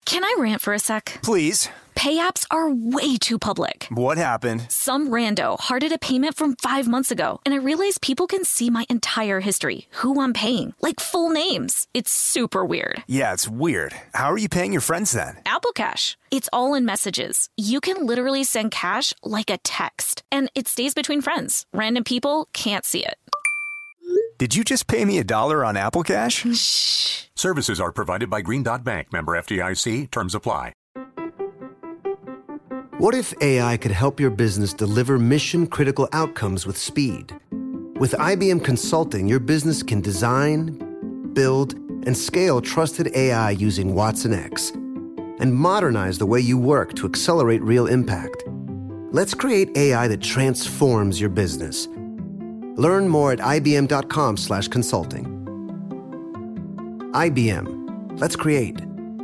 Can I rant for a sec? Please. Pay apps are way too public. What happened? Some rando hearted a payment from 5 months ago, and I realized people can see my entire history, who I'm paying, like full names. It's super weird. Yeah, it's weird. How are you paying your friends then? Apple Cash. It's all in messages. You can literally send cash like a text, and it stays between friends. Random people can't see it. Did you just pay me $1 on Apple Cash? Shh. Services are provided by Green Dot Bank, member FDIC. Terms apply. What if AI could help your business deliver mission-critical outcomes with speed? With IBM Consulting, your business can design, build, and scale trusted AI using Watson X, and modernize the way you work to accelerate real impact. Let's create AI that transforms your business. Learn more at ibm.com/consulting. IBM. Let's create.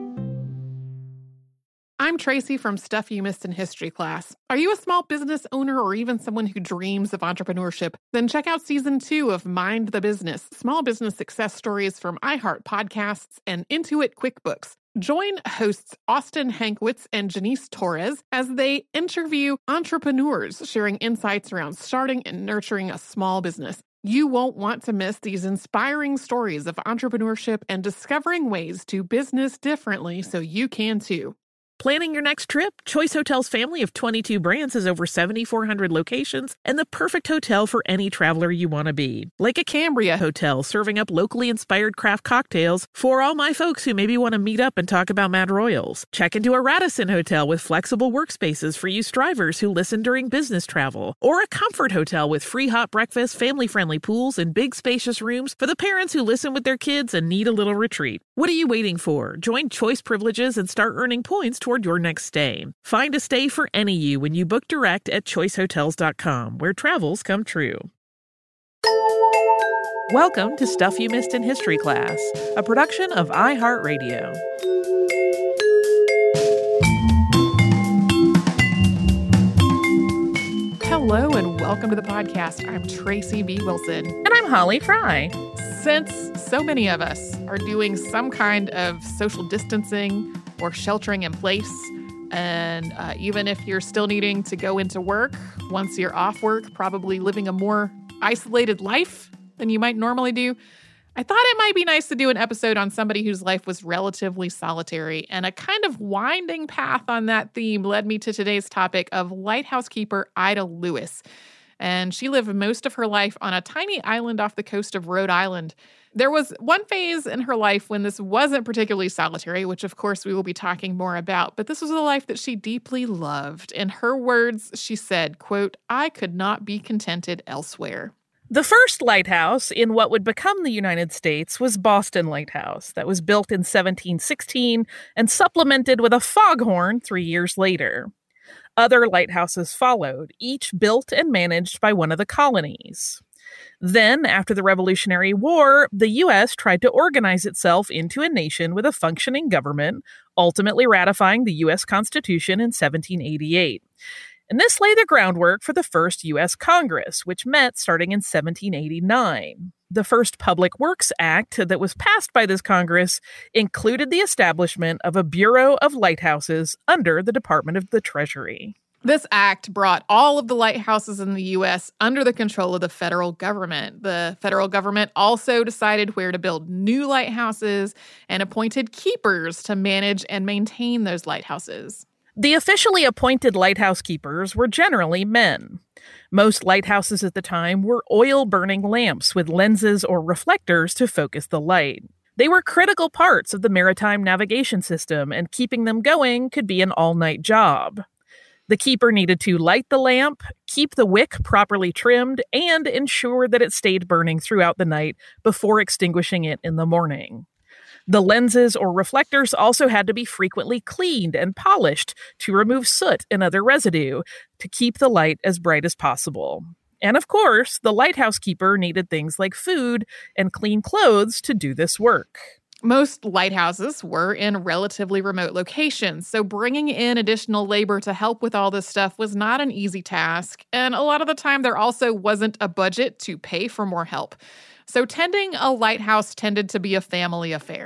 I'm Tracy from Stuff You Missed in History class. Are you a small business owner or even someone who dreams of entrepreneurship? Then check out Season 2 of Mind the Business, small business success stories from iHeart Podcasts and Intuit QuickBooks. Join hosts Austin Hankwitz and Janice Torres as they interview entrepreneurs sharing insights around starting and nurturing a small business. You won't want to miss these inspiring stories of entrepreneurship and discovering ways to business differently so you can too. Planning your next trip? Choice Hotels' family of 22 brands has over 7,400 locations and the perfect hotel for any traveler you want to be. Like a Cambria hotel serving up locally inspired craft cocktails for all my folks who maybe want to meet up and talk about Mad Royals. Check into a Radisson hotel with flexible workspaces for you strivers who listen during business travel. Or a Comfort hotel with free hot breakfast, family-friendly pools, and big spacious rooms for the parents who listen with their kids and need a little retreat. What are you waiting for? Join Choice Privileges and start earning points toward your next stay. Find a stay for any you when you book direct at choicehotels.com, where travels come true. Welcome to Stuff You Missed in History class, a production of iHeartRadio. Hello and welcome to the podcast. I'm Tracy B. Wilson. And I'm Holly Fry. Since so many of us are doing some kind of social distancing or sheltering in place, and even if you're still needing to go into work, once you're off work, probably living a more isolated life than you might normally do, I thought it might be nice to do an episode on somebody whose life was relatively solitary, and a kind of winding path on that theme led me to today's topic of lighthouse keeper Ida Lewis. And she lived most of her life on a tiny island off the coast of Rhode Island. There was one phase in her life when this wasn't particularly solitary, which of course we will be talking more about, but this was a life that she deeply loved. In her words, she said, quote, "I could not be contented elsewhere." The first lighthouse in what would become the United States was Boston Lighthouse, that was built in 1716 and supplemented with a foghorn 3 years later. Other lighthouses followed, each built and managed by one of the colonies. Then, after the Revolutionary War, the U.S. tried to organize itself into a nation with a functioning government, ultimately ratifying the U.S. Constitution in 1788. And this laid the groundwork for the first U.S. Congress, which met starting in 1789. The first Public Works Act that was passed by this Congress included the establishment of a Bureau of Lighthouses under the Department of the Treasury. This act brought all of the lighthouses in the U.S. under the control of the federal government. The federal government also decided where to build new lighthouses and appointed keepers to manage and maintain those lighthouses. The officially appointed lighthouse keepers were generally men. Most lighthouses at the time were oil-burning lamps with lenses or reflectors to focus the light. They were critical parts of the maritime navigation system, and keeping them going could be an all-night job. The keeper needed to light the lamp, keep the wick properly trimmed, and ensure that it stayed burning throughout the night before extinguishing it in the morning. The lenses or reflectors also had to be frequently cleaned and polished to remove soot and other residue to keep the light as bright as possible. And of course, the lighthouse keeper needed things like food and clean clothes to do this work. Most lighthouses were in relatively remote locations, so bringing in additional labor to help with all this stuff was not an easy task, and a lot of the time there also wasn't a budget to pay for more help. So tending a lighthouse tended to be a family affair.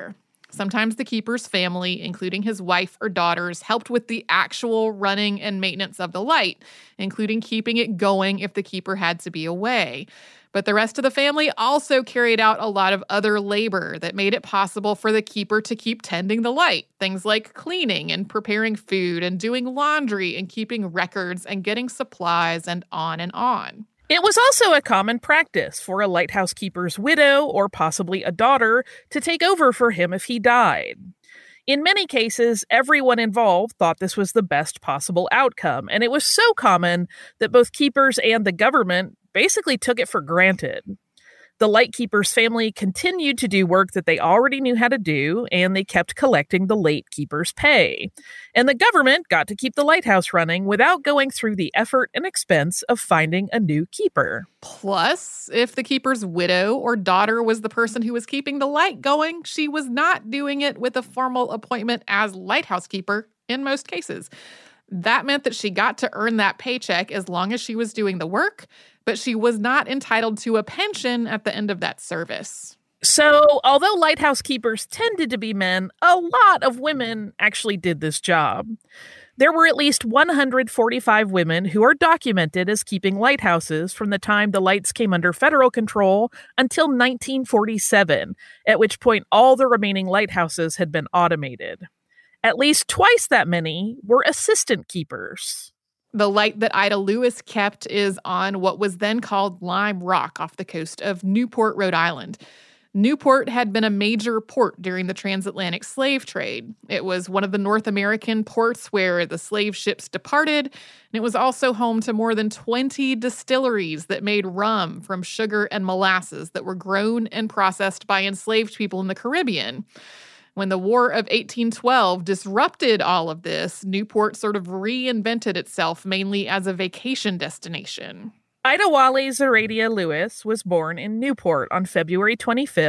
Sometimes the keeper's family, including his wife or daughters, helped with the actual running and maintenance of the light, including keeping it going if the keeper had to be away. But the rest of the family also carried out a lot of other labor that made it possible for the keeper to keep tending the light. Things like cleaning and preparing food and doing laundry and keeping records and getting supplies and on and on. It was also a common practice for a lighthouse keeper's widow or possibly a daughter to take over for him if he died. In many cases, everyone involved thought this was the best possible outcome, and it was so common that both keepers and the government basically took it for granted. The lightkeeper's family continued to do work that they already knew how to do, and they kept collecting the late keeper's pay. And the government got to keep the lighthouse running without going through the effort and expense of finding a new keeper. Plus, if the keeper's widow or daughter was the person who was keeping the light going, she was not doing it with a formal appointment as lighthouse keeper in most cases. That meant that she got to earn that paycheck as long as she was doing the work, but she was not entitled to a pension at the end of that service. So, although lighthouse keepers tended to be men, a lot of women actually did this job. There were at least 145 women who are documented as keeping lighthouses from the time the lights came under federal control until 1947, at which point all the remaining lighthouses had been automated. At least twice that many were assistant keepers. The light that Ida Lewis kept is on what was then called Lime Rock off the coast of Newport, Rhode Island. Newport had been a major port during the transatlantic slave trade. It was one of the North American ports where the slave ships departed, and it was also home to more than 20 distilleries that made rum from sugar and molasses that were grown and processed by enslaved people in the Caribbean. When the War of 1812 disrupted all of this, Newport sort of reinvented itself mainly as a vacation destination. Ida Wally Zoraida Lewis was born in Newport on February 25,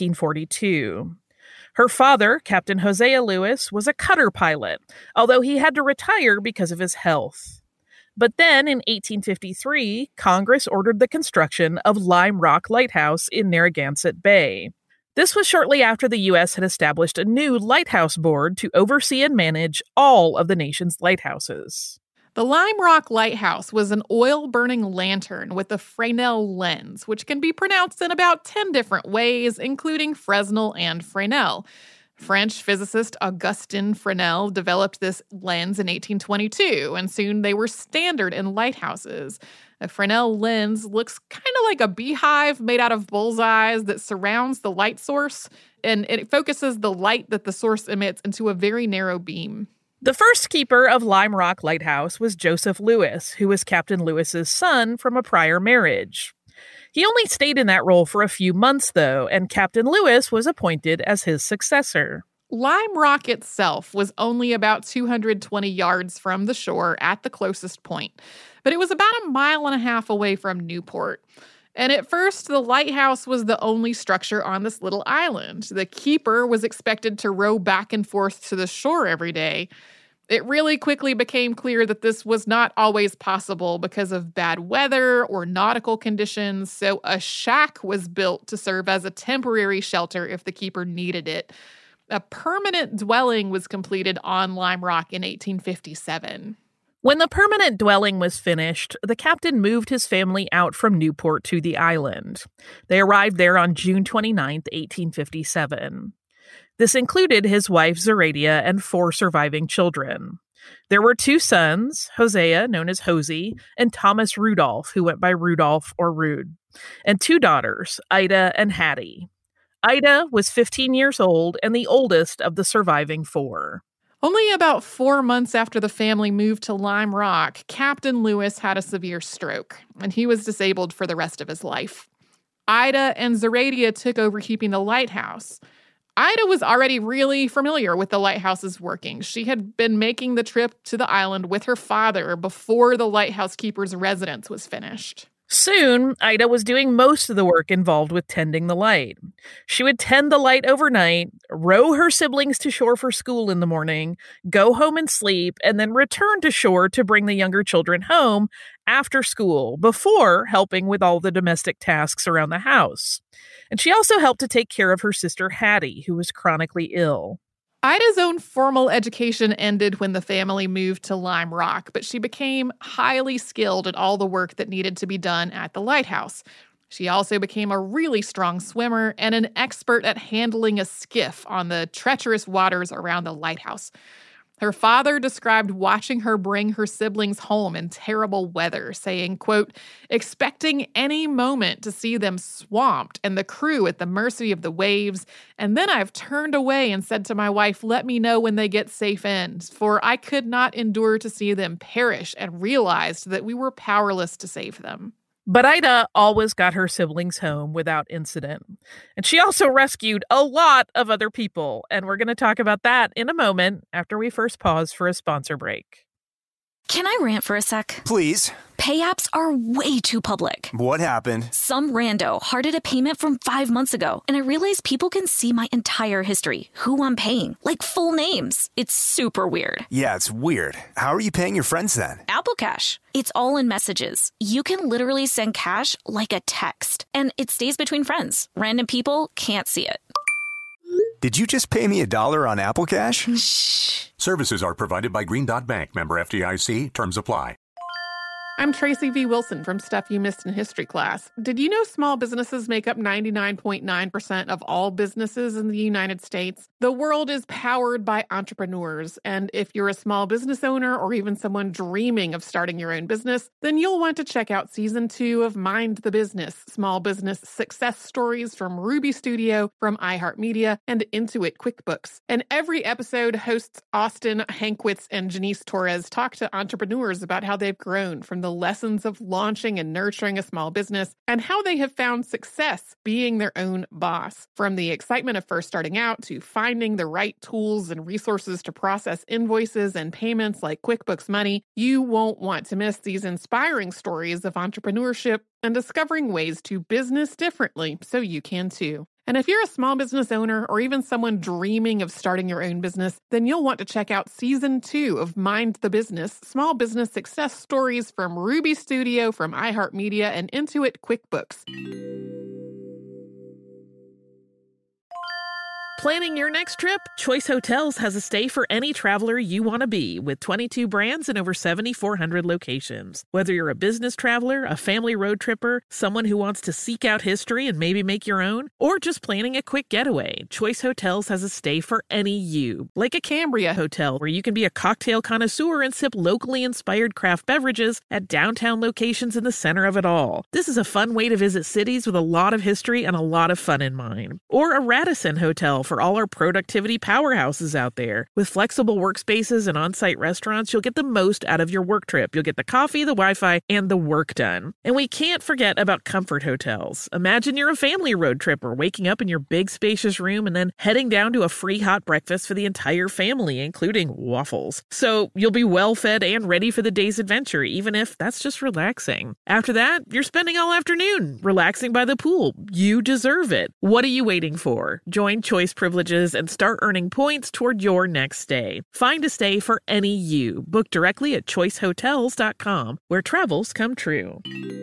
1842. Her father, Captain Hosea Lewis, was a cutter pilot, although he had to retire because of his health. But then, in 1853, Congress ordered the construction of Lime Rock Lighthouse in Narragansett Bay. This was shortly after the U.S. had established a new lighthouse board to oversee and manage all of the nation's lighthouses. The Lime Rock Lighthouse was an oil-burning lantern with a Fresnel lens, which can be pronounced in about 10 different ways, including Fresnel and Fresnel. French physicist Augustin Fresnel developed this lens in 1822, and soon they were standard in lighthouses. A Fresnel lens looks kind of like a beehive made out of bullseyes that surrounds the light source, and it focuses the light that the source emits into a very narrow beam. The first keeper of Lime Rock Lighthouse was Joseph Lewis, who was Captain Lewis's son from a prior marriage. He only stayed in that role for a few months, though, and Captain Lewis was appointed as his successor. Lime Rock itself was only about 220 yards from the shore at the closest point, but it was about 1.5 miles away from Newport. And at first, the lighthouse was the only structure on this little island. The keeper was expected to row back and forth to the shore every day. It really quickly became clear that this was not always possible because of bad weather or nautical conditions, so a shack was built to serve as a temporary shelter if the keeper needed it. A permanent dwelling was completed on Lime Rock in 1857. When the permanent dwelling was finished, the captain moved his family out from Newport to the island. They arrived there on June 29, 1857. This included his wife Zoraida and 4 surviving children. There were 2 sons, Hosea, known as Hosey, and Thomas Rudolph, who went by Rudolph or Rude, and 2 daughters, Ida and Hattie. Ida was 15 years old and the oldest of the surviving 4. Only about 4 months after the family moved to Lime Rock, Captain Lewis had a severe stroke, and he was disabled for the rest of his life. Ida and Zoraida took over keeping the lighthouse. Ida was already really familiar with the lighthouse's workings. She had been making the trip to the island with her father before the lighthouse keeper's residence was finished. Soon, Ida was doing most of the work involved with tending the light. She would tend the light overnight, row her siblings to shore for school in the morning, go home and sleep, and then return to shore to bring the younger children home after school, before helping with all the domestic tasks around the house. And she also helped to take care of her sister Hattie, who was chronically ill. Ida's own formal education ended when the family moved to Lime Rock, but she became highly skilled at all the work that needed to be done at the lighthouse. She also became a really strong swimmer and an expert at handling a skiff on the treacherous waters around the lighthouse. Her father described watching her bring her siblings home in terrible weather, saying, quote, expecting any moment to see them swamped and the crew at the mercy of the waves. And then I've turned away and said to my wife, let me know when they get safe in, for I could not endure to see them perish, and realized that we were powerless to save them. But Ida always got her siblings home without incident. And she also rescued a lot of other people. And we're going to talk about that in a moment after we first pause for a sponsor break. Can I rant for a sec? Please. Pay apps are way too public. What happened? Some rando hearted a payment from 5 months ago, and I realized people can see my entire history, who I'm paying, like full names. It's super weird. Yeah, it's weird. How are you paying your friends then? Apple Cash. It's all in messages. You can literally send cash like a text, and it stays between friends. Random people can't see it. Did you just pay me $1 on Apple Cash? Shh. Services are provided by Green Dot Bank, member FDIC. Terms apply. I'm Tracy V. Wilson from Stuff You Missed in History Class. Did you know small businesses make up 99.9% of all businesses in the United States? The world is powered by entrepreneurs, and if you're a small business owner or even someone dreaming of starting your own business, then you'll want to check out Season 2 of Mind the Business, Small Business Success Stories from Ruby Studio, from iHeartMedia, and Intuit QuickBooks. And every episode, hosts Austin Hankwitz and Janice Torres talk to entrepreneurs about how they've grown from the lessons of launching and nurturing a small business and how they have found success being their own boss. From the excitement of first starting out to finding the right tools and resources to process invoices and payments like QuickBooks Money, you won't want to miss these inspiring stories of entrepreneurship and discovering ways to business differently so you can too. And if you're a small business owner or even someone dreaming of starting your own business, then you'll want to check out Season 2 of Mind the Business, Small Business Success Stories from Ruby Studio, from iHeartMedia, and Intuit QuickBooks. Planning your next trip? Choice Hotels has a stay for any traveler you want to be, with 22 brands and over 7,400 locations. Whether you're a business traveler, a family road tripper, someone who wants to seek out history and maybe make your own, or just planning a quick getaway, Choice Hotels has a stay for any you. Like a Cambria Hotel, where you can be a cocktail connoisseur and sip locally inspired craft beverages at downtown locations in the center of it all. This is a fun way to visit cities with a lot of history and a lot of fun in mind. Or a Radisson Hotel for all our productivity powerhouses out there. With flexible workspaces and on-site restaurants, you'll get the most out of your work trip. You'll get the coffee, the Wi-Fi, and the work done. And we can't forget about Comfort Hotels. Imagine you're a family road tripper, waking up in your big spacious room and then heading down to a free hot breakfast for the entire family, including waffles. So you'll be well fed and ready for the day's adventure, even if that's just relaxing. After that, you're spending all afternoon relaxing by the pool. You deserve it. What are you waiting for? Join Choice Privileges and start earning points toward your next stay. Find a stay for any you. Book directly at choicehotels.com, where travels come true.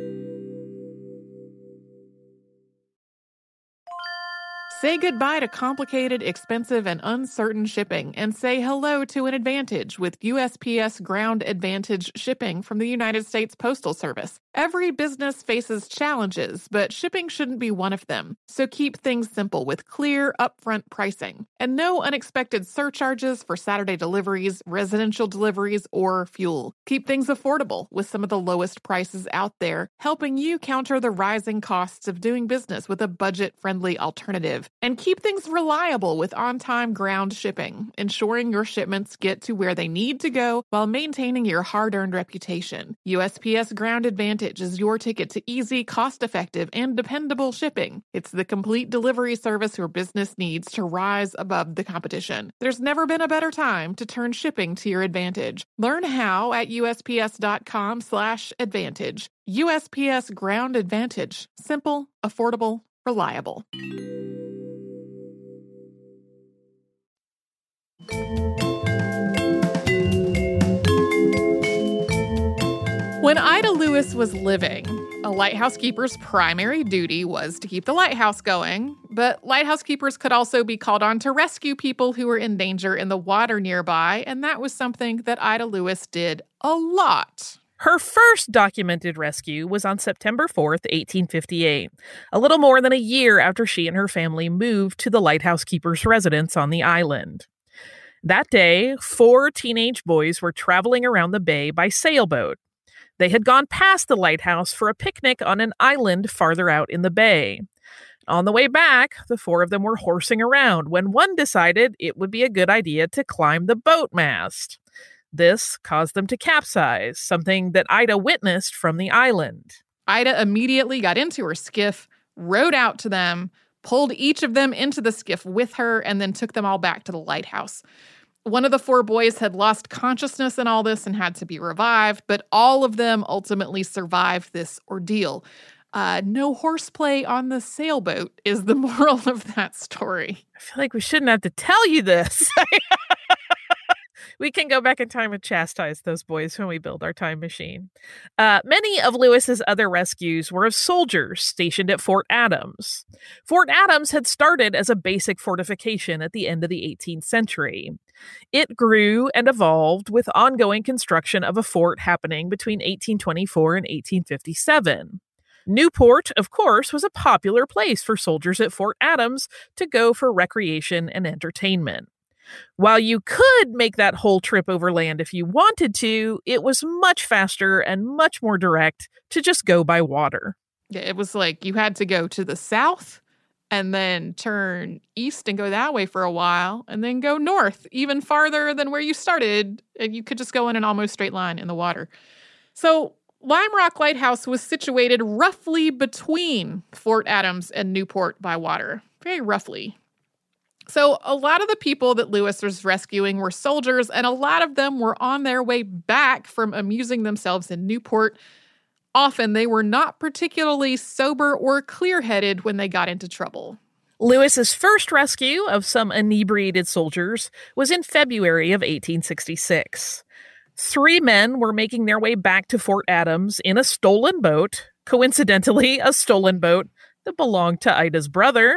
Say goodbye to complicated, expensive, and uncertain shipping, and say hello to an advantage with USPS Ground Advantage shipping from the United States Postal Service. Every business faces challenges, but shipping shouldn't be one of them. So keep things simple with clear, upfront pricing, and no unexpected surcharges for Saturday deliveries, residential deliveries, or fuel. Keep things affordable with some of the lowest prices out there, helping you counter the rising costs of doing business with a budget-friendly alternative. And keep things reliable with on-time ground shipping, ensuring your shipments get to where they need to go while maintaining your hard-earned reputation. USPS Ground Advantage is your ticket to easy, cost-effective, and dependable shipping. It's the complete delivery service your business needs to rise above the competition. There's never been a better time to turn shipping to your advantage. Learn how at USPS.com/advantage. USPS Ground Advantage. Simple, affordable, reliable. When Ida Lewis Lewis was living, a lighthouse keeper's primary duty was to keep the lighthouse going, but lighthouse keepers could also be called on to rescue people who were in danger in the water nearby, and that was something that Ida Lewis did a lot. Her first documented rescue was on September 4th, 1858, a little more than a year after she and her family moved to the lighthouse keeper's residence on the island. That day, 4 teenage boys were traveling around the bay by sailboat. They had gone past the lighthouse for a picnic on an island farther out in the bay. On the way back, the 4 of them were horsing around when one decided it would be a good idea to climb the boat mast. This caused them to capsize, something that Ida witnessed from the island. Ida immediately got into her skiff, rowed out to them, pulled each of them into the skiff with her, and then took them all back to the lighthouse. One of the 4 boys had lost consciousness in all this and had to be revived, but all of them ultimately survived this ordeal. No horseplay on the sailboat is the moral of that story. I feel like we shouldn't have to tell you this. We can go back in time and chastise those boys when we build our time machine. Many of Lewis's other rescues were of soldiers stationed at Fort Adams. Fort Adams had started as a basic fortification at the end of the 18th century. It grew and evolved with ongoing construction of a fort happening between 1824 and 1857. Newport, of course, was a popular place for soldiers at Fort Adams to go for recreation and entertainment. While you could make that whole trip overland if you wanted to, it was much faster and much more direct to just go by water. Yeah, it was like you had to go to the south and then turn east and go that way for a while and then go north even farther than where you started. And you could just go in an almost straight line in the water. So Lime Rock Lighthouse was situated roughly between Fort Adams and Newport by water, very roughly. So a lot of the people that Lewis was rescuing were soldiers, and a lot of them were on their way back from amusing themselves in Newport. Often they were not particularly sober or clear-headed when they got into trouble. Lewis's first rescue of some inebriated soldiers was in February of 1866. 3 men were making their way back to Fort Adams in a stolen boat, coincidentally a stolen boat that belonged to Ida's brother.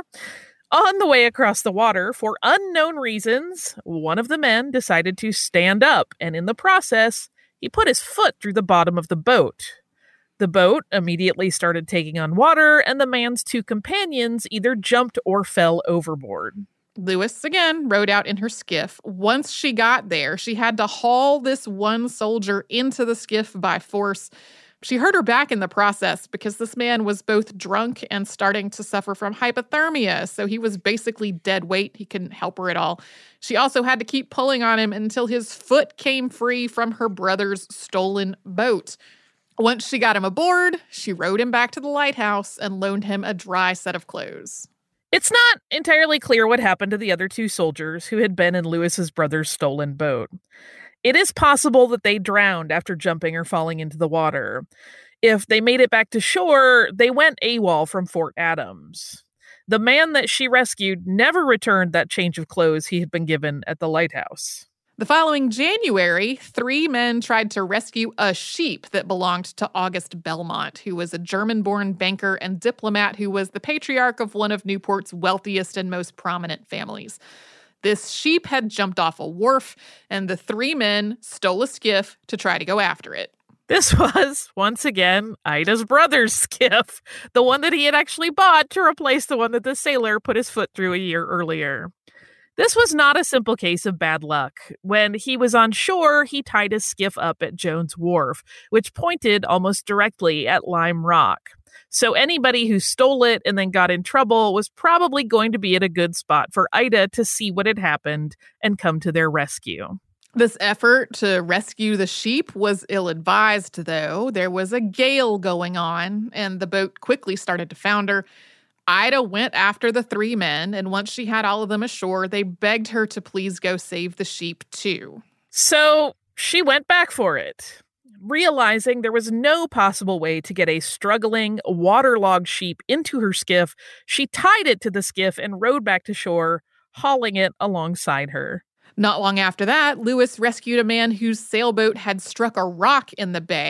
On the way across the water, for unknown reasons, one of the men decided to stand up, and in the process, he put his foot through the bottom of the boat. The boat immediately started taking on water, and the man's 2 companions either jumped or fell overboard. Lewis, again, rowed out in her skiff. Once she got there, she had to haul this one soldier into the skiff by force. She hurt her back in the process because this man was both drunk and starting to suffer from hypothermia, so he was basically dead weight. He couldn't help her at all. She also had to keep pulling on him until his foot came free from her brother's stolen boat. Once she got him aboard, she rowed him back to the lighthouse and loaned him a dry set of clothes. It's not entirely clear what happened to the other 2 soldiers who had been in Lewis's brother's stolen boat. It is possible that they drowned after jumping or falling into the water. If they made it back to shore, they went AWOL from Fort Adams. The man that she rescued never returned that change of clothes he had been given at the lighthouse. The following January, 3 men tried to rescue a sheep that belonged to August Belmont, who was a German-born banker and diplomat who was the patriarch of one of Newport's wealthiest and most prominent families. This sheep had jumped off a wharf, and the 3 men stole a skiff to try to go after it. This was, once again, Ida's brother's skiff, the one that he had actually bought to replace the one that the sailor put his foot through a year earlier. This was not a simple case of bad luck. When he was on shore, he tied his skiff up at Jones Wharf, which pointed almost directly at Lime Rock. So anybody who stole it and then got in trouble was probably going to be at a good spot for Ida to see what had happened and come to their rescue. This effort to rescue the sheep was ill-advised, though. There was a gale going on, and the boat quickly started to founder. Ida went after the 3 men, and once she had all of them ashore, they begged her to please go save the sheep, too. So she went back for it. Realizing there was no possible way to get a struggling, waterlogged sheep into her skiff, she tied it to the skiff and rowed back to shore, hauling it alongside her. Not long after that, Lewis rescued a man whose sailboat had struck a rock in the bay.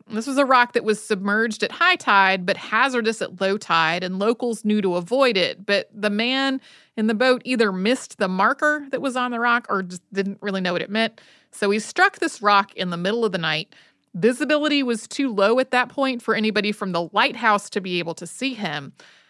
This was a rock that was submerged at high tide, but hazardous at low tide, and locals knew to avoid it. But the man in the boat either missed the marker that was on the rock or just didn't really know what it meant. So he struck this rock in the middle of the night. Visibility was too low at that point for anybody from the lighthouse to be able to see him.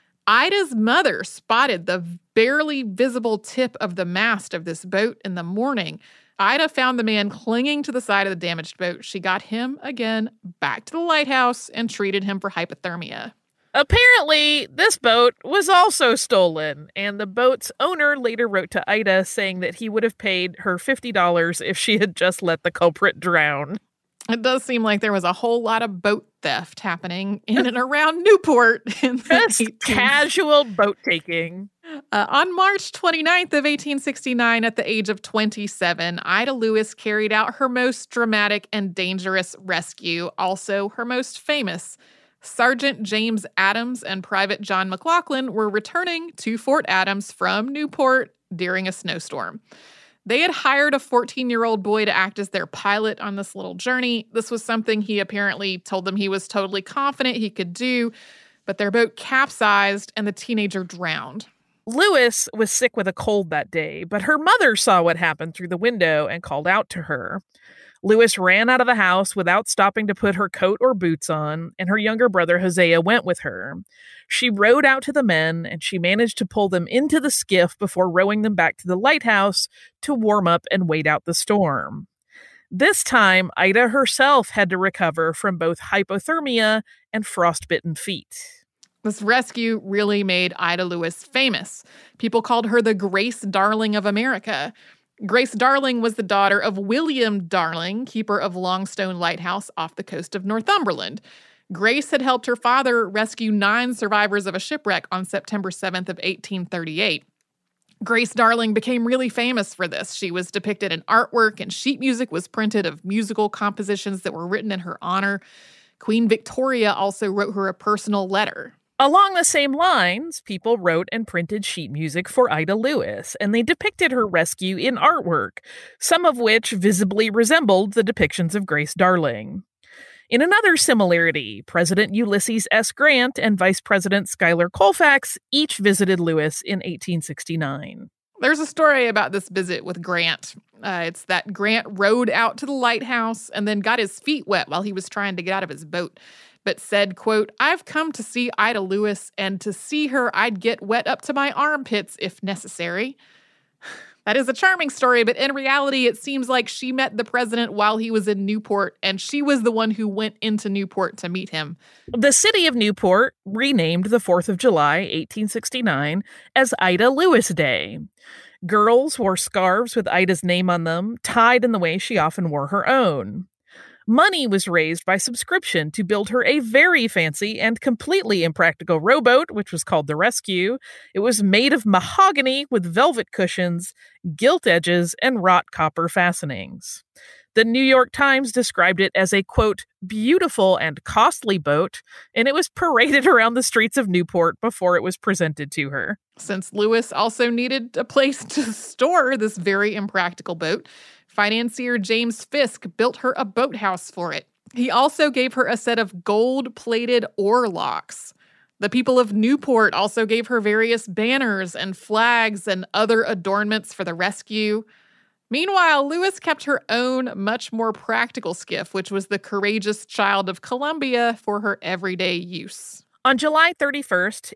Ida's mother spotted the barely visible tip of the mast of this boat in the morning. Ida found the man clinging to the side of the damaged boat. She got him again back to the lighthouse and treated him for hypothermia. Apparently, this boat was also stolen, and the boat's owner later wrote to Ida saying that he would have paid her $50 if she had just let the culprit drown. It does seem like there was a whole lot of boat theft happening in and around Newport in the casual boat taking. On March 29th of 1869, at the age of 27, Ida Lewis carried out her most dramatic and dangerous rescue, also her most famous. Sergeant James Adams and Private John McLaughlin were returning to Fort Adams from Newport during a snowstorm. They had hired a 14-year-old boy to act as their pilot on this little journey. This was something he apparently told them he was totally confident he could do, but their boat capsized and the teenager drowned. Lewis was sick with a cold that day, but her mother saw what happened through the window and called out to her. Lewis ran out of the house without stopping to put her coat or boots on, and her younger brother Hosea went with her. She rowed out to the men, and she managed to pull them into the skiff before rowing them back to the lighthouse to warm up and wait out the storm. This time, Ida herself had to recover from both hypothermia and frostbitten feet. This rescue really made Ida Lewis famous. People called her the Grace Darling of America. Grace Darling was the daughter of William Darling, keeper of Longstone Lighthouse off the coast of Northumberland. Grace had helped her father rescue 9 survivors of a shipwreck on September 7th of 1838. Grace Darling became really famous for this. She was depicted in artwork, and sheet music was printed of musical compositions that were written in her honor. Queen Victoria also wrote her a personal letter. Along the same lines, people wrote and printed sheet music for Ida Lewis, and they depicted her rescue in artwork, some of which visibly resembled the depictions of Grace Darling. In another similarity, President Ulysses S. Grant and Vice President Schuyler Colfax each visited Lewis in 1869. There's a story about this visit with Grant. It's that Grant rowed out to the lighthouse and then got his feet wet while he was trying to get out of his boat, but said, quote, "I've come to see Ida Lewis, and to see her I'd get wet up to my armpits if necessary." That is a charming story, but in reality, it seems like she met the president while he was in Newport, and she was the one who went into Newport to meet him. The city of Newport renamed the 4th of July, 1869, as Ida Lewis Day. Girls wore scarves with Ida's name on them, tied in the way she often wore her own. Money was raised by subscription to build her a very fancy and completely impractical rowboat, which was called the Rescue. It was made of mahogany with velvet cushions, gilt edges, and wrought copper fastenings. The New York Times described it as a, quote, beautiful and costly boat, and it was paraded around the streets of Newport before it was presented to her. Since Lewis also needed a place to store this very impractical boat, financier James Fisk built her a boathouse for it. He also gave her a set of gold-plated oar locks. The people of Newport also gave her various banners and flags and other adornments for the rescue. Meanwhile, Lewis kept her own, much more practical skiff, which was the Courageous Child of Columbia, for her everyday use. On July 31st,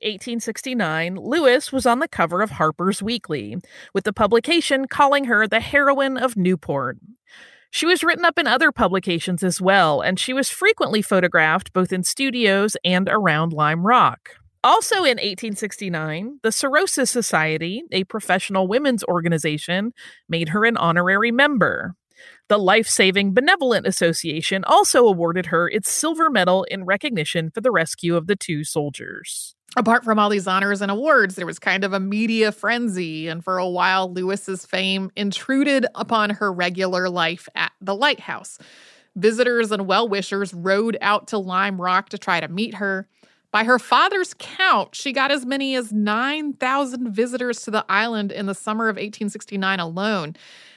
1869, Lewis was on the cover of Harper's Weekly, with the publication calling her the heroine of Newport. She was written up in other publications as well, and she was frequently photographed both in studios and around Lime Rock. Also in 1869, the Cirrhosis Society, a professional women's organization, made her an honorary member. The Life-Saving Benevolent Association also awarded her its silver medal in recognition for the rescue of the 2 soldiers. Apart from all these honors and awards, there was kind of a media frenzy, and for a while, Lewis's fame intruded upon her regular life at the lighthouse. Visitors and well-wishers rowed out to Lime Rock to try to meet her. By her father's count, she got as many as 9,000 visitors to the island in the summer of 1869 alone.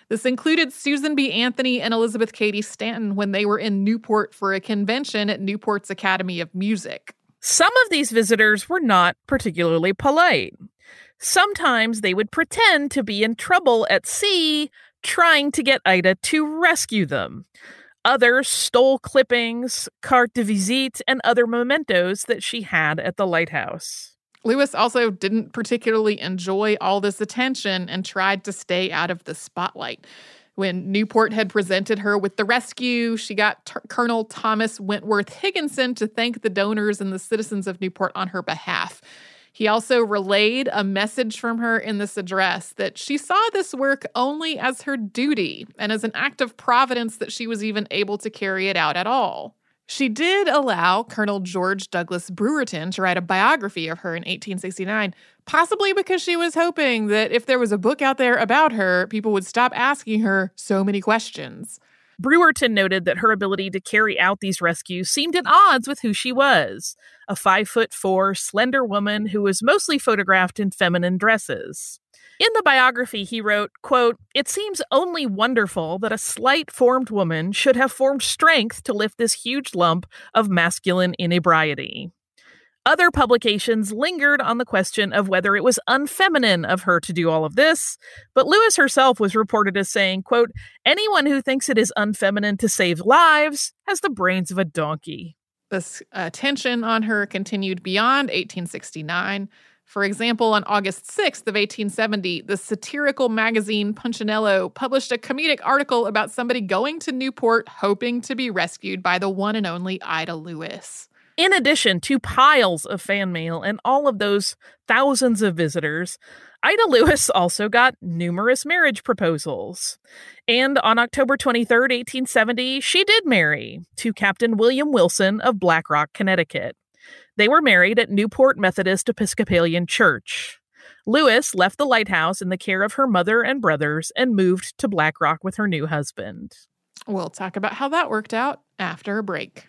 This included Susan B. Anthony and Elizabeth Cady Stanton when they were in Newport for a convention at Newport's Academy of Music. Some of these visitors were not particularly polite. Sometimes they would pretend to be in trouble at sea, trying to get Ida to rescue them. Others stole clippings, carte de visite, and other mementos that she had at the lighthouse. Lewis also didn't particularly enjoy all this attention and tried to stay out of the spotlight. When Newport had presented her with the rescue, she got Colonel Thomas Wentworth Higginson to thank the donors and the citizens of Newport on her behalf. He also relayed a message from her in this address that she saw this work only as her duty and as an act of providence that she was even able to carry it out at all. She did allow Colonel George Douglas Brewerton to write a biography of her in 1869, possibly because she was hoping that if there was a book out there about her, people would stop asking her so many questions. Brewerton noted that her ability to carry out these rescues seemed at odds with who she was, a 5'4" slender woman who was mostly photographed in feminine dresses. In the biography, he wrote, quote, "It seems only wonderful that a slight-formed woman should have formed strength to lift this huge lump of masculine inebriety." Other publications lingered on the question of whether it was unfeminine of her to do all of this, but Lewis herself was reported as saying, quote, "Anyone who thinks it is unfeminine to save lives has the brains of a donkey." This attention on her continued beyond 1869. For example, on August 6th of 1870, the satirical magazine Punchinello published a comedic article about somebody going to Newport hoping to be rescued by the one and only Ida Lewis. In addition to piles of fan mail and all of those thousands of visitors, Ida Lewis also got numerous marriage proposals. And on October 23rd, 1870, she did marry to Captain William Wilson of Black Rock, Connecticut. They were married at Newport Methodist Episcopalian Church. Lewis left the lighthouse in the care of her mother and brothers and moved to Black Rock with her new husband. We'll talk about how that worked out after a break.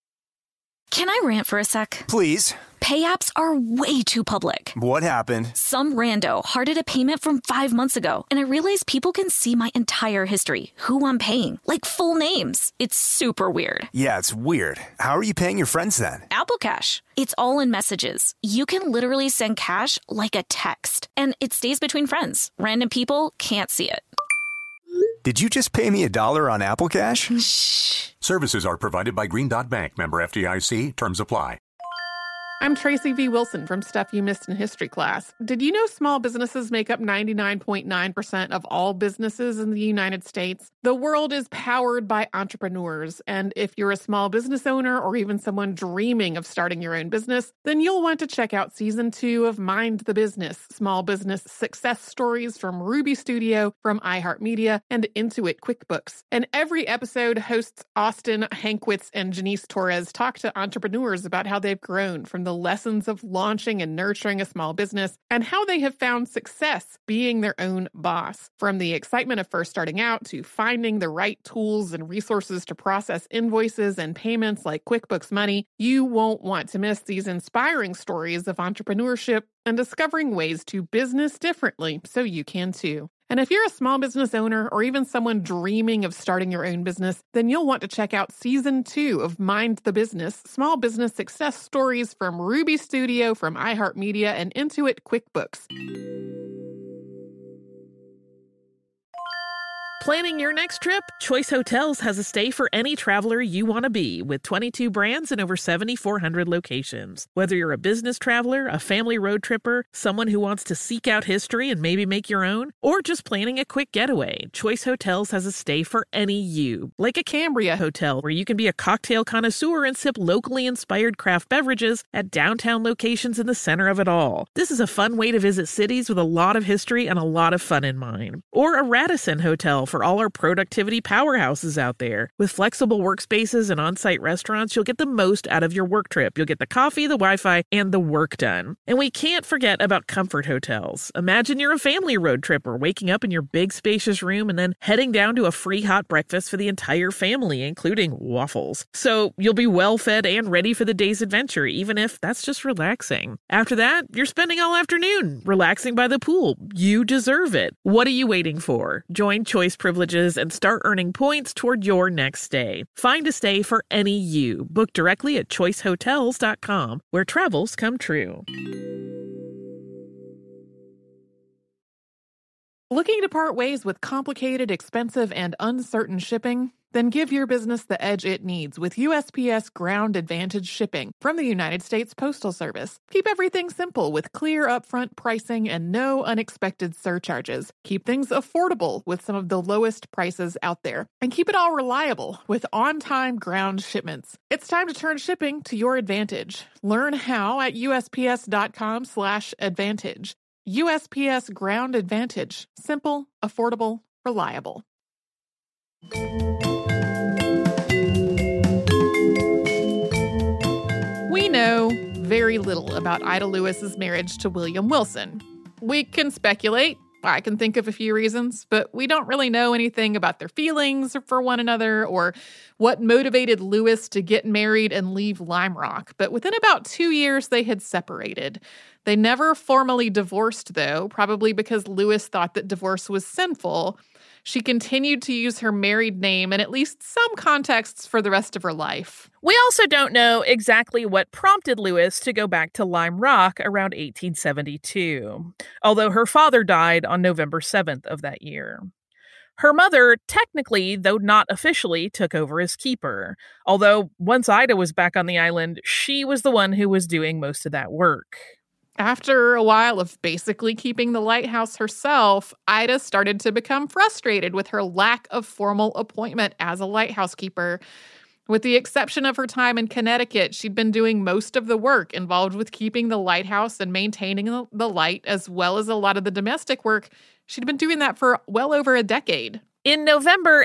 Can I rant for a sec? Please. Pay apps are way too public. What happened? Some rando hearted a payment from 5 months ago, and I realized people can see my entire history, who I'm paying, like full names. It's super weird. Yeah, it's weird. How are you paying your friends then? Apple Cash. It's all in messages. You can literally send cash like a text, and it stays between friends. Random people can't see it. Did you just pay me $1 on Apple Cash? Shh. Services are provided by Green Dot Bank, member FDIC. Terms apply. I'm Tracy V. Wilson from Stuff You Missed in History class. Did you know small businesses make up 99.9% of all businesses in the United States? The world is powered by entrepreneurs, and if you're a small business owner or even someone dreaming of starting your own business, then you'll want to check out Season 2 of Mind the Business, Small Business Success Stories from Ruby Studio, from iHeartMedia, and Intuit QuickBooks. And every episode, hosts Austin Hankwitz and Janice Torres talk to entrepreneurs about how they've grown from the lessons of launching and nurturing a small business and how they have found success being their own boss. From the excitement of first starting out to finding the right tools and resources to process invoices and payments like QuickBooks Money, you won't want to miss these inspiring stories of entrepreneurship and discovering ways to business differently so you can too. And if you're a small business owner or even someone dreaming of starting your own business, then you'll want to check out Season 2 of Mind the Business, Small Business Success Stories from Ruby Studio, from iHeartMedia, and Intuit QuickBooks. Planning your next trip? Choice Hotels has a stay for any traveler you want to be, with 22 brands and over 7,400 locations. Whether you're a business traveler, a family road tripper, someone who wants to seek out history and maybe make your own, or just planning a quick getaway, Choice Hotels has a stay for any you. Like a Cambria Hotel, where you can be a cocktail connoisseur and sip locally inspired craft beverages at downtown locations in the center of it all. This is a fun way to visit cities with a lot of history and a lot of fun in mind. Or a Radisson Hotel for all our productivity powerhouses out there. With flexible workspaces and on-site restaurants, you'll get the most out of your work trip. You'll get the coffee, the Wi-Fi, and the work done. And we can't forget about Comfort Hotels. Imagine you're a family road tripper, waking up in your big spacious room and then heading down to a free hot breakfast for the entire family, including waffles. So you'll be well fed and ready for the day's adventure, even if that's just relaxing. After that, you're spending all afternoon relaxing by the pool. You deserve it. What are you waiting for? Join Choice privileges and start earning points toward your next stay. Find a stay for any you. Book directly at choicehotels.com, where travels come true. Looking to part ways with complicated, expensive, and uncertain shipping? Then give your business the edge it needs with USPS Ground Advantage shipping from the United States Postal Service. Keep everything simple with clear upfront pricing and no unexpected surcharges. Keep things affordable with some of the lowest prices out there. And keep it all reliable with on-time ground shipments. It's time to turn shipping to your advantage. Learn how at USPS.com/advantage. USPS Ground Advantage. Simple, affordable, reliable. We know very little about Ida Lewis's marriage to William Wilson. We can speculate. I can think of a few reasons, but we don't really know anything about their feelings for one another or what motivated Lewis to get married and leave Lime Rock. But within about 2 years, they had separated. They never formally divorced, though, probably because Lewis thought that divorce was sinful. She continued to use her married name in at least some contexts for the rest of her life. We also don't know exactly what prompted Lewis to go back to Lime Rock around 1872, although her father died on November 7th of that year. Her mother, technically, though not officially, took over as keeper, although once Ida was back on the island, she was the one who was doing most of that work. After a while of basically keeping the lighthouse herself, Ida started to become frustrated with her lack of formal appointment as a lighthouse keeper. With the exception of her time in Connecticut, she'd been doing most of the work involved with keeping the lighthouse and maintaining the light, as well as a lot of the domestic work. She'd been doing that for well over a decade. In November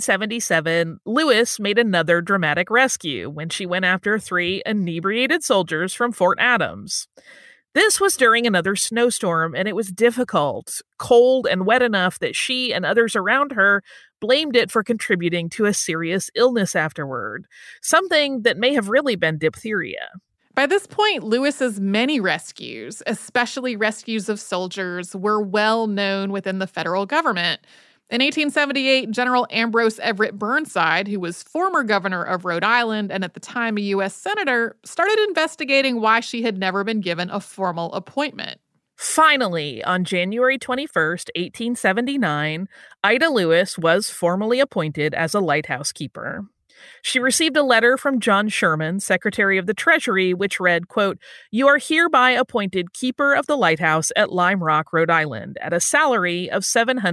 1877, Lewis made another dramatic rescue when she went after 3 inebriated soldiers from Fort Adams. This was during another snowstorm, and it was difficult, cold, and wet enough that she and others around her blamed it for contributing to a serious illness afterward, something that may have really been diphtheria. By this point, Lewis's many rescues, especially rescues of soldiers, were well known within the federal government. In 1878, General Ambrose Everett Burnside, who was former governor of Rhode Island and at the time a U.S. senator, started investigating why she had never been given a formal appointment. Finally, on January 21st, 1879, Ida Lewis was formally appointed as a lighthouse keeper. She received a letter from John Sherman, Secretary of the Treasury, which read, quote, "You are hereby appointed keeper of the lighthouse at Lime Rock, Rhode Island, at a salary of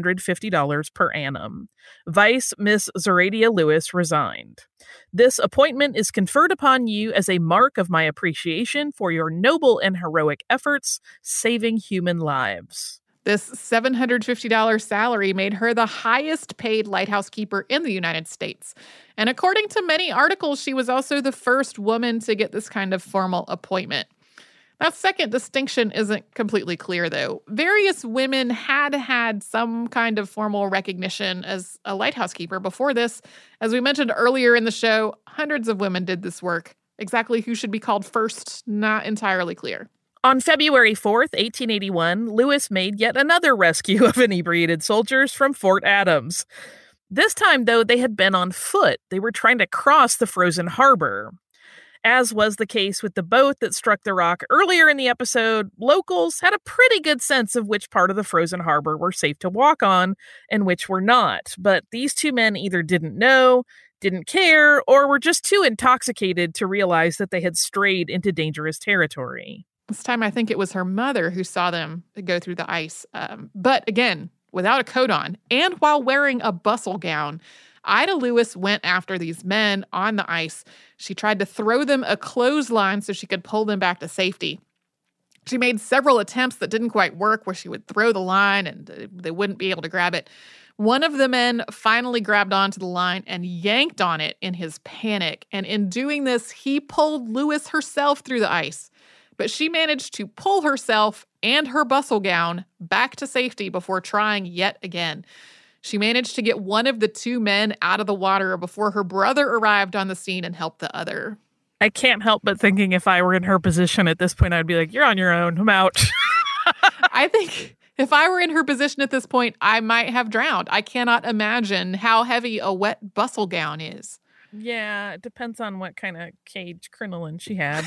$750 per annum. Vice Miss Zoraida Lewis resigned. This appointment is conferred upon you as a mark of my appreciation for your noble and heroic efforts saving human lives." This $750 salary made her the highest paid lighthouse keeper in the United States. And according to many articles, she was also the first woman to get this kind of formal appointment. That second distinction isn't completely clear, though. Various women had some kind of formal recognition as a lighthouse keeper before this. As we mentioned earlier in the show, hundreds of women did this work. Exactly who should be called first, not entirely clear. On February 4th, 1881, Lewis made yet another rescue of inebriated soldiers from Fort Adams. This time, though, they had been on foot. They were trying to cross the frozen harbor. As was the case with the boat that struck the rock earlier in the episode, locals had a pretty good sense of which part of the frozen harbor were safe to walk on and which were not. But these 2 men either didn't know, didn't care, or were just too intoxicated to realize that they had strayed into dangerous territory. This time, I think it was her mother who saw them go through the ice. But again, without a coat on and while wearing a bustle gown, Ida Lewis went after these men on the ice. She tried to throw them a clothesline so she could pull them back to safety. She made several attempts that didn't quite work, where she would throw the line and they wouldn't be able to grab it. One of the men finally grabbed onto the line and yanked on it in his panic. And in doing this, he pulled Lewis herself through the ice. But she managed to pull herself and her bustle gown back to safety before trying yet again. She managed to get one of the 2 men out of the water before her brother arrived on the scene and helped the other. I can't help but thinking if I were in her position at this point, I'd be like, "You're on your own. I'm out." I think If I were in her position at this point, I might have drowned. I cannot imagine how heavy a wet bustle gown is. Yeah, it depends on what kind of cage crinoline she had.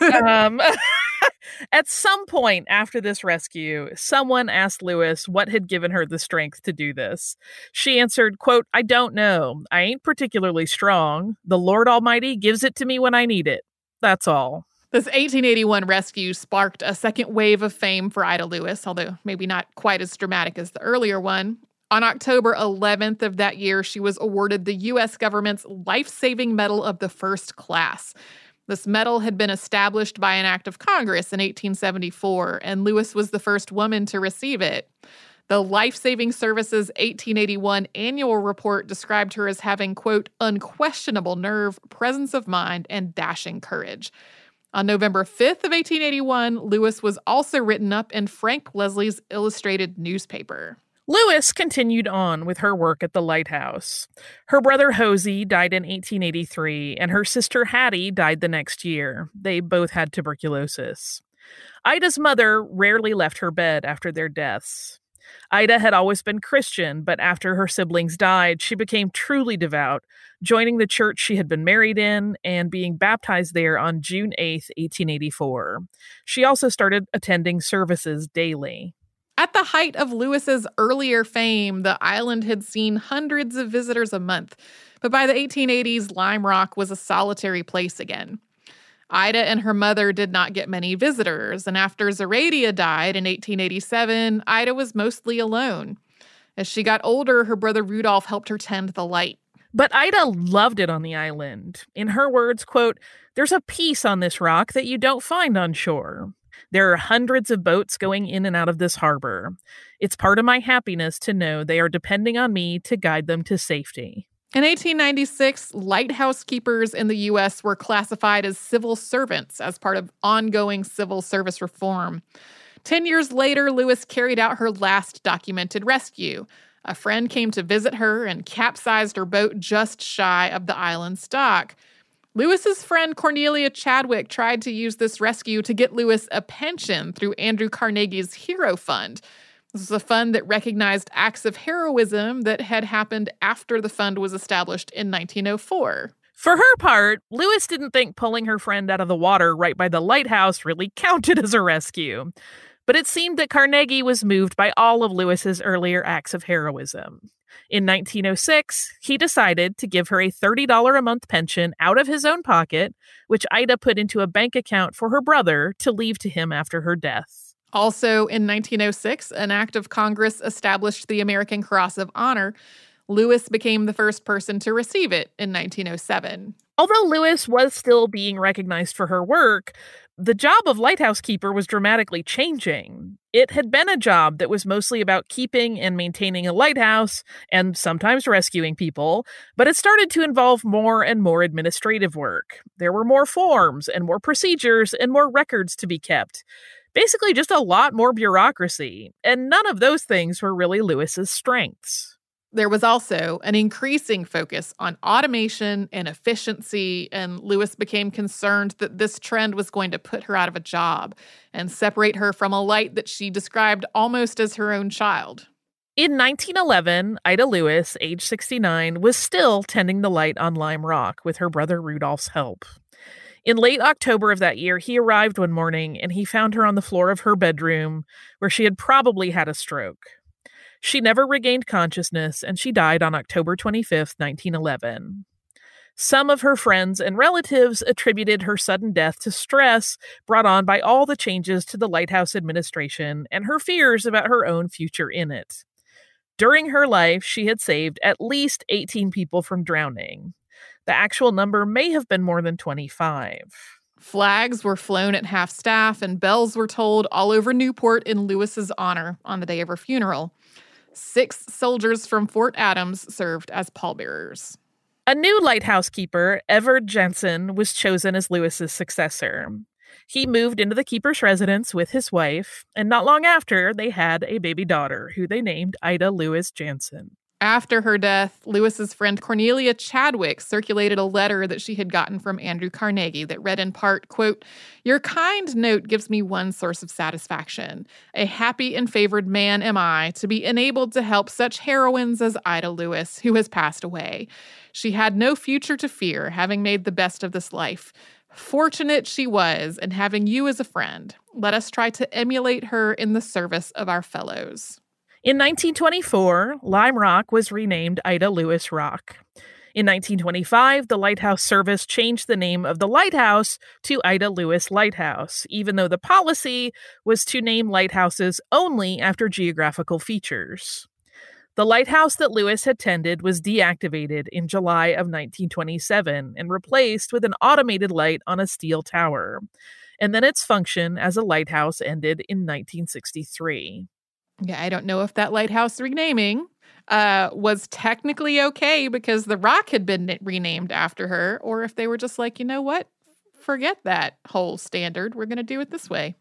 At some point after this rescue, someone asked Lewis what had given her the strength to do this. She answered, quote, "I don't know. I ain't particularly strong. The Lord Almighty gives it to me when I need it. That's all." This 1881 rescue sparked a second wave of fame for Ida Lewis, although maybe not quite as dramatic as the earlier one. On October 11th of that year, she was awarded the U.S. government's Life-Saving Medal of the First Class. This medal had been established by an act of Congress in 1874, and Lewis was the first woman to receive it. The Life Saving Service's 1881 annual report described her as having, quote, "unquestionable nerve, presence of mind, and dashing courage." On November 5th of 1881, Lewis was also written up in Frank Leslie's Illustrated newspaper. Lewis continued on with her work at the lighthouse. Her brother Hosey died in 1883, and her sister Hattie died the next year. They both had tuberculosis. Ida's mother rarely left her bed after their deaths. Ida had always been Christian, but after her siblings died, she became truly devout, joining the church she had been married in and being baptized there on June 8th, 1884. She also started attending services daily. At the height of Lewis's earlier fame, the island had seen hundreds of visitors a month, but by the 1880s, Lime Rock was a solitary place again. Ida and her mother did not get many visitors, and after Zoraida died in 1887, Ida was mostly alone. As she got older, her brother Rudolph helped her tend the light. But Ida loved it on the island. In her words, quote, "There's a peace on this rock that you don't find on shore. There are hundreds of boats going in and out of this harbor. It's part of my happiness to know they are depending on me to guide them to safety." In 1896, lighthouse keepers in the U.S. were classified as civil servants as part of ongoing civil service reform. 10 years later, Lewis carried out her last documented rescue. A friend came to visit her and capsized her boat just shy of the island's dock. Lewis's friend Cornelia Chadwick tried to use this rescue to get Lewis a pension through Andrew Carnegie's Hero Fund. This is a fund that recognized acts of heroism that had happened after the fund was established in 1904. For her part, Lewis didn't think pulling her friend out of the water right by the lighthouse really counted as a rescue. But it seemed that Carnegie was moved by all of Lewis's earlier acts of heroism. In 1906, he decided to give her a $30 a month pension out of his own pocket, which Ida put into a bank account for her brother to leave to him after her death. Also in 1906, an act of Congress established the American Cross of Honor. Lewis became the first person to receive it in 1907. Although Lewis was still being recognized for her work, the job of lighthouse keeper was dramatically changing. It had been a job that was mostly about keeping and maintaining a lighthouse and sometimes rescuing people, but it started to involve more and more administrative work. There were more forms and more procedures and more records to be kept. Basically, just a lot more bureaucracy, and none of those things were really Lewis's strengths. There was also an increasing focus on automation and efficiency, and Lewis became concerned that this trend was going to put her out of a job and separate her from a light that she described almost as her own child. In 1911, Ida Lewis, age 69, was still tending the light on Lime Rock with her brother Rudolph's help. In late October of that year, he arrived one morning and he found her on the floor of her bedroom where she had probably had a stroke. She never regained consciousness, and she died on October 25th, 1911. Some of her friends and relatives attributed her sudden death to stress brought on by all the changes to the lighthouse administration and her fears about her own future in it. During her life, she had saved at least 18 people from drowning. The actual number may have been more than 25. Flags were flown at half-staff, and bells were tolled all over Newport in Lewis's honor on the day of her funeral. 6 soldiers from Fort Adams served as pallbearers. A new lighthouse keeper, Everett Jensen, was chosen as Lewis's successor. He moved into the keeper's residence with his wife, and not long after, they had a baby daughter, who they named Ida Lewis Jansen. After her death, Lewis's friend Cornelia Chadwick circulated a letter that she had gotten from Andrew Carnegie that read in part, quote, "Your kind note gives me one source of satisfaction. A happy and favored man am I to be enabled to help such heroines as Ida Lewis, who has passed away. She had no future to fear, having made the best of this life. Fortunate she was in having you as a friend. Let us try to emulate her in the service of our fellows." In 1924, Lime Rock was renamed Ida Lewis Rock. In 1925, the Lighthouse Service changed the name of the lighthouse to Ida Lewis Lighthouse, even though the policy was to name lighthouses only after geographical features. The lighthouse that Lewis had tended was deactivated in July of 1927 and replaced with an automated light on a steel tower. And then its function as a lighthouse ended in 1963. Yeah, I don't know if that lighthouse renaming was technically okay because the rock had been renamed after her, or if they were just like, you know what, forget that whole standard. We're going to do it this way.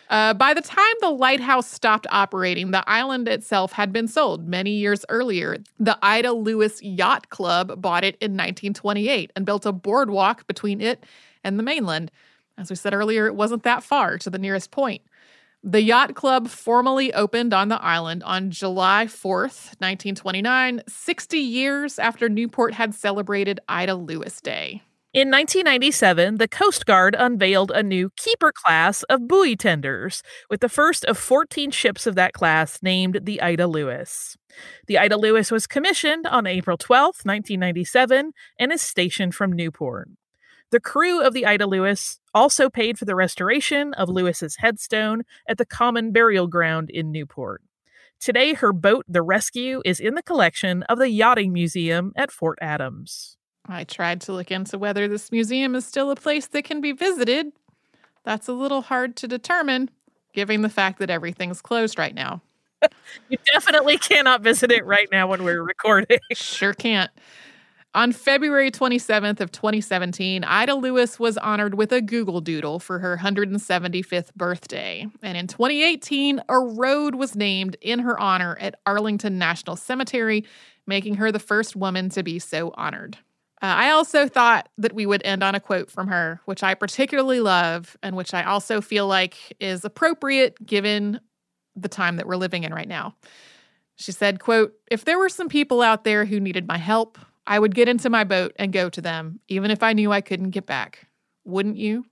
By the time the lighthouse stopped operating, the island itself had been sold many years earlier. The Ida Lewis Yacht Club bought it in 1928 and built a boardwalk between it and the mainland. As we said earlier, it wasn't that far to the nearest point. The yacht club formally opened on the island on July 4th, 1929, 60 years after Newport had celebrated Ida Lewis Day. In 1997, the Coast Guard unveiled a new Keeper class of buoy tenders, with the first of 14 ships of that class named the Ida Lewis. The Ida Lewis was commissioned on April 12, 1997, and is stationed from Newport. The crew of the Ida Lewis also paid for the restoration of Lewis's headstone at the Common Burial Ground in Newport. Today, her boat, the Rescue, is in the collection of the Yachting Museum at Fort Adams. I tried to look into whether this museum is still a place that can be visited. That's a little hard to determine, given the fact that everything's closed right now. You definitely cannot visit it right now when we're recording. Sure can't. On February 27th of 2017, Ida Lewis was honored with a Google Doodle for her 175th birthday. And in 2018, a road was named in her honor at Arlington National Cemetery, making her the first woman to be so honored. I also thought that we would end on a quote from her, which I particularly love and which I also feel like is appropriate given the time that we're living in right now. She said, quote, "If there were some people out there who needed my help, I would get into my boat and go to them, even if I knew I couldn't get back. Wouldn't you?"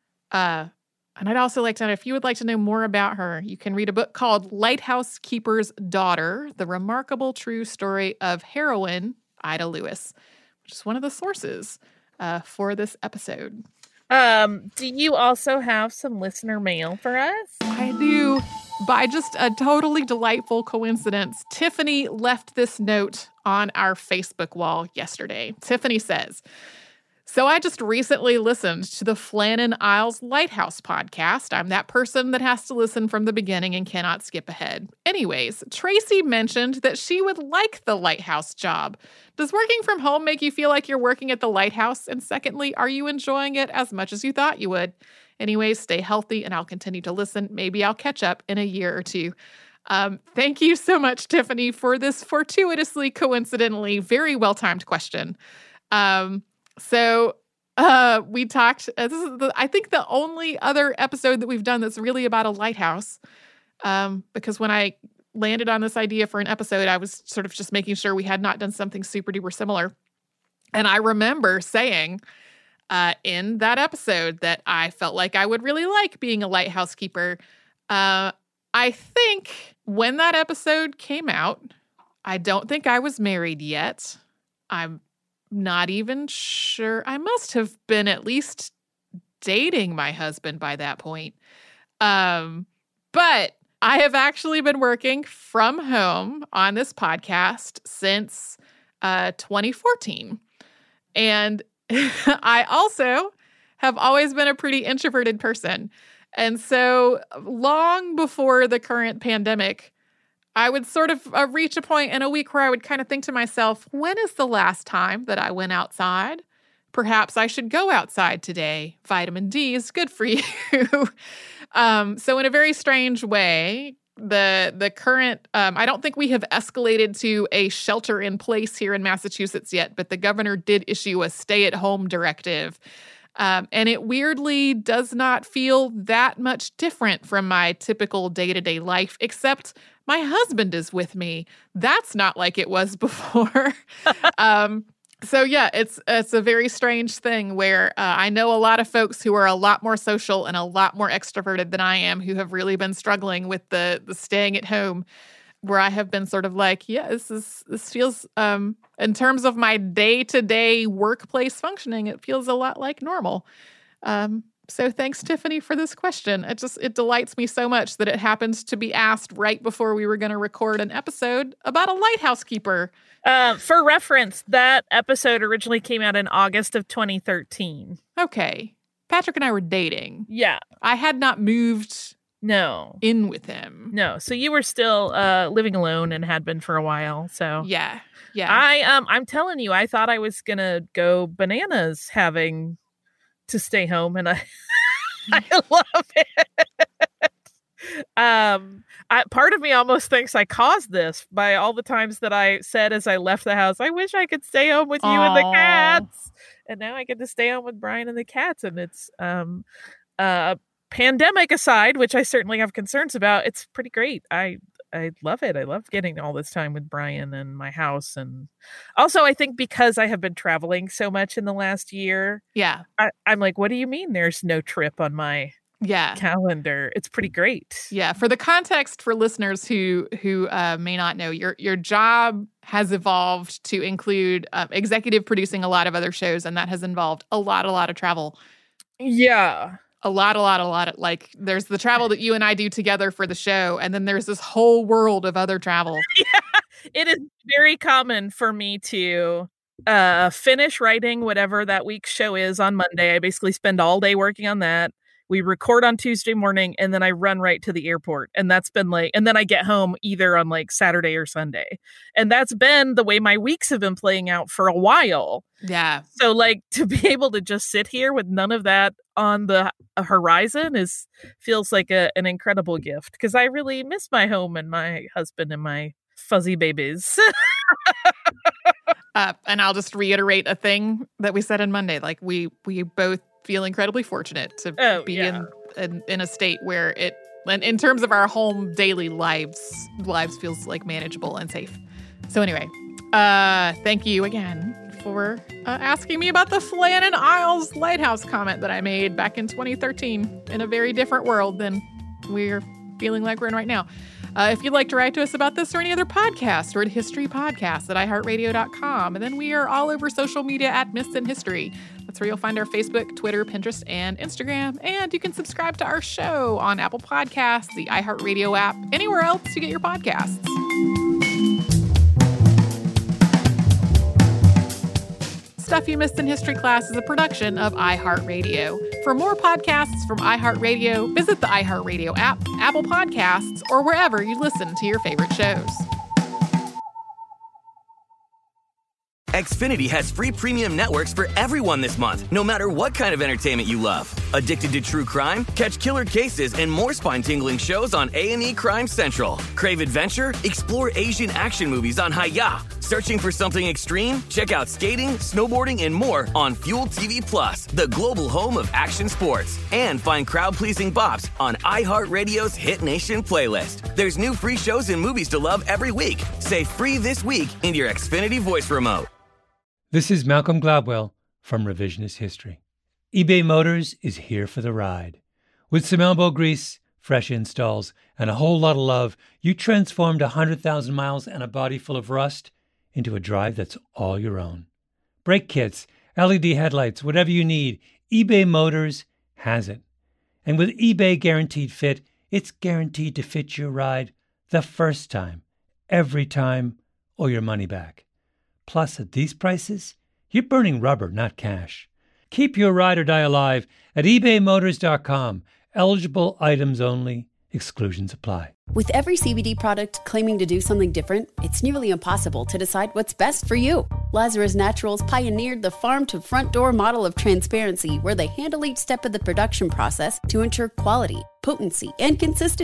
And I'd also like to know, if you would like to know more about her, you can read a book called Lighthouse Keeper's Daughter, The Remarkable True Story of Heroine Ida Lewis, which is one of the sources for this episode. Do you also have some listener mail for us? I do. By just a totally delightful coincidence, Tiffany left this note on our Facebook wall yesterday. Tiffany says, "So I just recently listened to the Flannan Isles Lighthouse podcast. I'm that person that has to listen from the beginning and cannot skip ahead. Anyways, Tracy mentioned that she would like the lighthouse job. Does working from home make you feel like you're working at the lighthouse? And secondly, are you enjoying it as much as you thought you would? Anyways, stay healthy and I'll continue to listen. Maybe I'll catch up in a year or two." Thank you so much, Tiffany, for this fortuitously, coincidentally, very well-timed question. We talked, this is I think the only other episode that we've done that's really about a lighthouse, because when I landed on this idea for an episode, I was sort of just making sure we had not done something super duper similar. And I remember saying in that episode that I felt like I would really like being a lighthouse keeper. I think when that episode came out, I don't think I was married yet. I'm not even sure. I must have been at least dating my husband by that point. But I have actually been working from home on this podcast since 2014. And I also have always been a pretty introverted person. And so long before the current pandemic, I would sort of reach a point in a week where I would kind of think to myself, when is the last time that I went outside? Perhaps I should go outside today. Vitamin D is good for you. So in a very strange way, the current, I don't think we have escalated to a shelter in place here in Massachusetts yet, but the governor did issue a stay-at-home directive. And it weirdly does not feel that much different from my typical day-to-day life, except my husband is with me. That's not like it was before. So yeah, it's a very strange thing where I know a lot of folks who are a lot more social and a lot more extroverted than I am who have really been struggling with the staying at home, where I have been sort of like, yeah, this feels, in terms of my day-to-day workplace functioning, it feels a lot like normal. So thanks, Tiffany, for this question. It delights me so much that it happens to be asked right before we were going to record an episode about a lighthouse keeper. For reference, that episode originally came out in August of 2013. Okay. Patrick and I were dating. Yeah. I had not moved in with him. No. So you were still living alone and had been for a while. So yeah. I'm telling you, I thought I was gonna go bananas having to stay home, and I love it. Part of me almost thinks I caused this by all the times that I said as I left the house, I wish I could stay home with you and the cats. And now I get to stay home with Brian and the cats. And it's pandemic aside, which I certainly have concerns about, it's pretty great. I love it. I love getting all this time with Brian and my house. And also, I think because I have been traveling so much in the last year, I'm like, what do you mean there's no trip on my calendar? It's pretty great. Yeah. For the context for listeners who may not know, your job has evolved to include executive producing a lot of other shows, and that has involved a lot of travel. Yeah. A lot of, like, there's the travel that you and I do together for the show, and then there's this whole world of other travel. Yeah. It is very common for me to finish writing whatever that week's show is on Monday. I basically spend all day working on that. We record on Tuesday morning, and then I run right to the airport. And that's been like, and then I get home either on like Saturday or Sunday. And that's been the way my weeks have been playing out for a while. Yeah. So like to be able to just sit here with none of that on the horizon feels like an incredible gift, because I really miss my home and my husband and my fuzzy babies. And I'll just reiterate a thing that we said on Monday. Like we both feel incredibly fortunate to be in a state where it, and in terms of our home daily lives feels like manageable and safe. So anyway, thank you again for asking me about the Flannan Isles Lighthouse comment that I made back in 2013 in a very different world than we're feeling like we're in right now. If you'd like to write to us about this or any other podcast, we're at historypodcast@iheartradio.com. And then we are all over social media at Myths in History. That's where you'll find our Facebook, Twitter, Pinterest, and Instagram. And you can subscribe to our show on Apple Podcasts, the iHeartRadio app, anywhere else you get your podcasts. Stuff You Missed in History Class is a production of iHeartRadio. For more podcasts from iHeartRadio, visit the iHeartRadio app, Apple Podcasts, or wherever you listen to your favorite shows. Xfinity has free premium networks for everyone this month, no matter what kind of entertainment you love. Addicted to true crime? Catch killer cases and more spine-tingling shows on A&E Crime Central. Crave adventure? Explore Asian action movies on Hi-YAH. Searching for something extreme? Check out skating, snowboarding, and more on Fuel TV Plus, the global home of action sports. And find crowd-pleasing bops on iHeartRadio's Hit Nation playlist. There's new free shows and movies to love every week. Say free this week in your Xfinity voice remote. This is Malcolm Gladwell from Revisionist History. eBay Motors is here for the ride. With some elbow grease, fresh installs, and a whole lot of love, you transformed 100,000 miles and a body full of rust into a drive that's all your own. Brake kits, LED headlights, whatever you need, eBay Motors has it. And with eBay Guaranteed Fit, it's guaranteed to fit your ride the first time, every time, or your money back. Plus, at these prices, you're burning rubber, not cash. Keep your ride or die alive at ebaymotors.com. Eligible items only. Exclusions apply. With every CBD product claiming to do something different, it's nearly impossible to decide what's best for you. Lazarus Naturals pioneered the farm-to-front-door model of transparency, where they handle each step of the production process to ensure quality, potency, and consistency.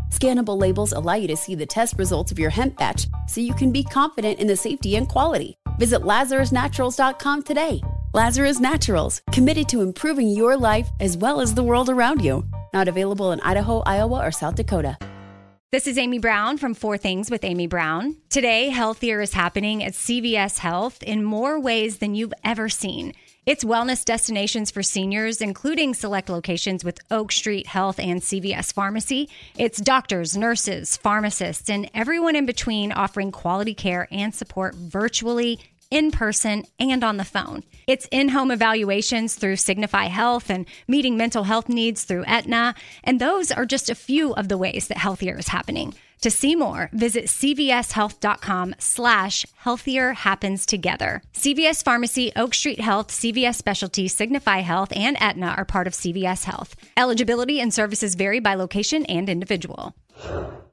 Scannable labels allow you to see the test results of your hemp batch so you can be confident in the safety and quality. Visit LazarusNaturals.com today. Lazarus Naturals, committed to improving your life as well as the world around you. Not available in Idaho, Iowa, or South Dakota. This is Amy Brown from 4 Things with Amy Brown. Today, healthier is happening at CVS Health in more ways than you've ever seen. It's wellness destinations for seniors, including select locations with Oak Street Health and CVS Pharmacy. It's doctors, nurses, pharmacists, and everyone in between offering quality care and support virtually, in person, and on the phone. It's in-home evaluations through Signify Health and meeting mental health needs through Aetna. And those are just a few of the ways that healthier is happening. To see more, visit cvshealth.com/healthier happens together. CVS Pharmacy, Oak Street Health, CVS Specialty, Signify Health, and Aetna are part of CVS Health. Eligibility and services vary by location and individual.